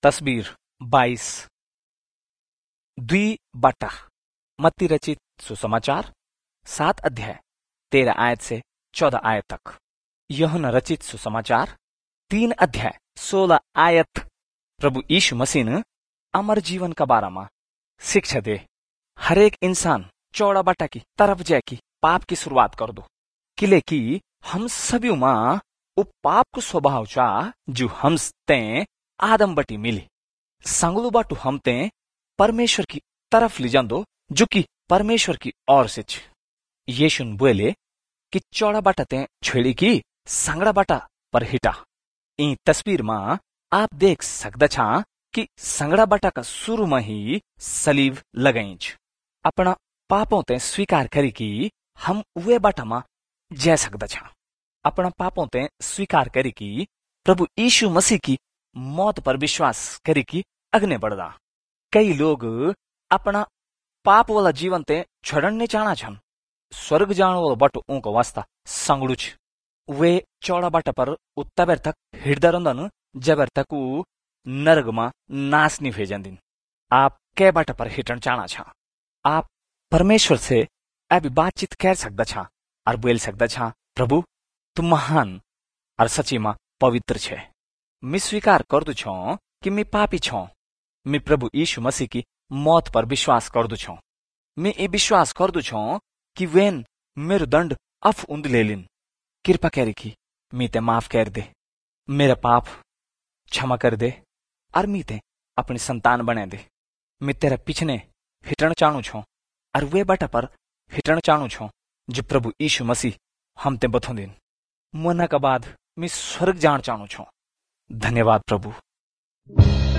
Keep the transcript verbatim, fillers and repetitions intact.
तस्वीर बाईस। द्वि बटा मत्ती रचित सुसमाचार सात अध्याय तेरह आयत से चौदह आयत तक। यूहन्ना रचित सुसमाचार तीन अध्याय सोलह आयत। प्रभु यीशु मसीह ने अमर जीवन का बारे में शिक्षा दे। हरेक इंसान चौड़ा बटा की तरफ जाए की पाप की शुरुआत कर दो, किले की हम सभी मां वो पाप को स्वभाव चाह जो हम ते आदम बटी मिली संगलू बाटू हम ते परमेश्वर की तरफ ले जांदो जो कि परमेश्वर की ओर से छ। यीशु बोले कि चौड़ा बाटा ते छेड़ी की संगड़ा बाटा पर हिटा। इन तस्वीर में आप देख सकदा छा कि संगड़ा बाटा का शुरू में ही सलीब लगाई छ। अपना पापों ते स्वीकार करी कि हम वे बाटा में जा सकदा छा। अपना पापों ते स्वीकार करी कि प्रभु यीशु मसीह की मौत पर विश्वास करी कि अग्ने बढ़दा। कई लोग अपना पाप वाला जीवन ते छोड़ने चाहना छन। स्वर्ग जाने वाला बटो उनको वास्ता संगड़ू छ। वे चौड़ा बाटा पर उत्तबर तक हिड़दा रंदन जबर तक वो नरक में नाश नहीं भेजंदिन। आप कै बाटा पर हिटन चाहना छा। आप परमेश्वर से अभी बातचीत कर सकदा छा और बोल सकदा छा, प्रभु तू महान और सच्ची में पवित्र छे। मैं स्वीकार कर दू छो कि मैं पापी छो। मैं प्रभु यीशु मसीह की मौत पर विश्वास कर दू छो। मैं ये विश्वास कर दू छो कि वेन मेरो दंड अफ उन्द ले लिन। कृपा करी कि मैं ते माफ कर दे, मेरा पाप क्षमा कर दे और मैं ते अपनी संतान बने दे। मैं तेरा पिछने हिटन चाहू छो और वे बाटा पर हिटन चाहू छो जो प्रभु यीशु मसीह हम ते बथो दिन। मरना का बाद मैं स्वर्ग जान चाहू छो। धन्यवाद प्रभु।